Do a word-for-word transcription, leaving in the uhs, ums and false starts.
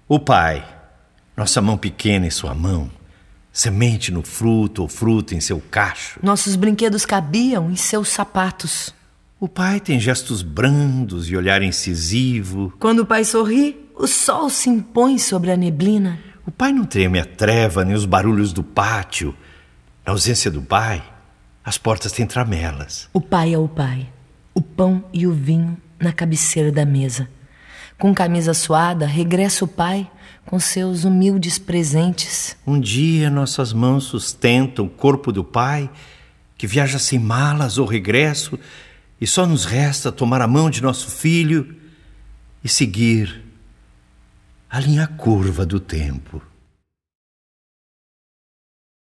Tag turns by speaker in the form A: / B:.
A: O pai, nossa mão pequena em sua mão, semente no fruto ou fruto em seu cacho.
B: Nossos brinquedos cabiam em seus sapatos.
A: O pai tem gestos brandos e olhar incisivo.
B: Quando o pai sorri, o sol se impõe sobre a neblina.
A: O pai não treme a treva nem os barulhos do pátio. Na ausência do pai, as portas têm tramelas.
B: O pai é o pai, o pão e o vinho na cabeceira da mesa. Com camisa suada, regressa o pai com seus humildes presentes.
A: Um dia nossas mãos sustentam o corpo do pai, que viaja sem malas ou regresso, e só nos resta tomar a mão de nosso filho e seguir a linha curva do tempo.